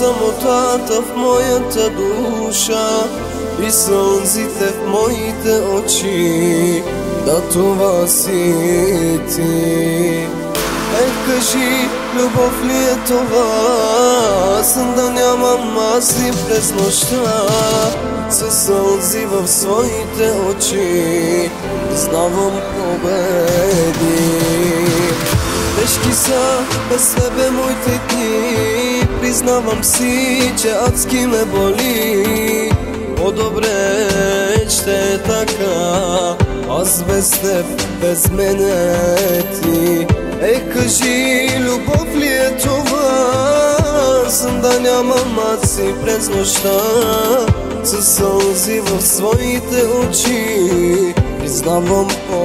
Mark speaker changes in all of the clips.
Speaker 1: самотата в моята душа и сълзите в моите очи, да това си ти. Кажи, любов ли е това? Сън да нямам аз и през нощта, със сълзи в своите очи признавам победи. Тежки са без тебе моите дни, признавам си, че адски ме боли. По-добре ще е така, аз без теб, без мене ти. Кажи, любов ли е това? Сън да нямам аз и през нощта, със сълзи в своите очи признавам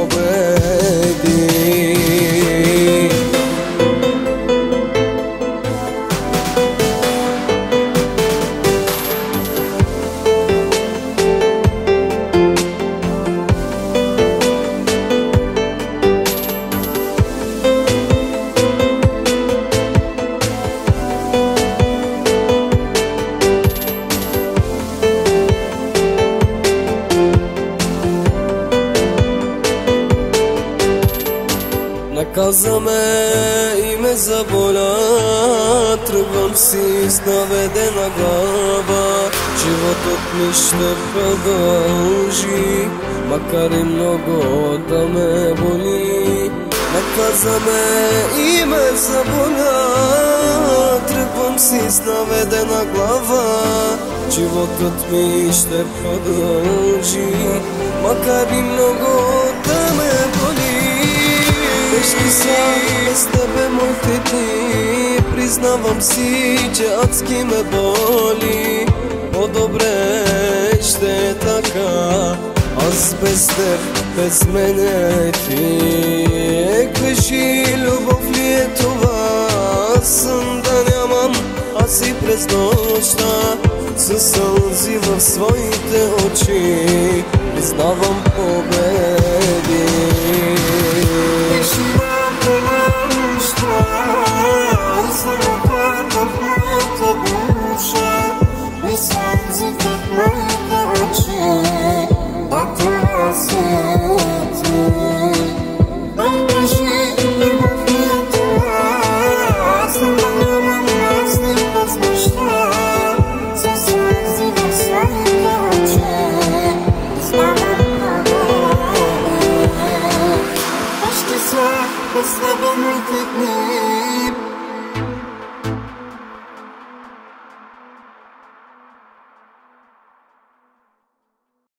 Speaker 1: победи. Наказа ме и ме заболя, тръгвам си с наведена глава. Животът ми ще продължи, макар и много да ме боли. Наказа ме и ме заболя, тръгвам си с наведена глава. Животът ми ще продължи, макар и много да ме боли. Тежки са без тебе моите дни, признавам си, че адски ме боли. По-добре ще е така, аз без теб, без мене ти. Кажи, любов ли е това? Сън да нямам аз и през нощта, със сълзи в своите очи признавам победи.
Speaker 2: Без тебе моите дни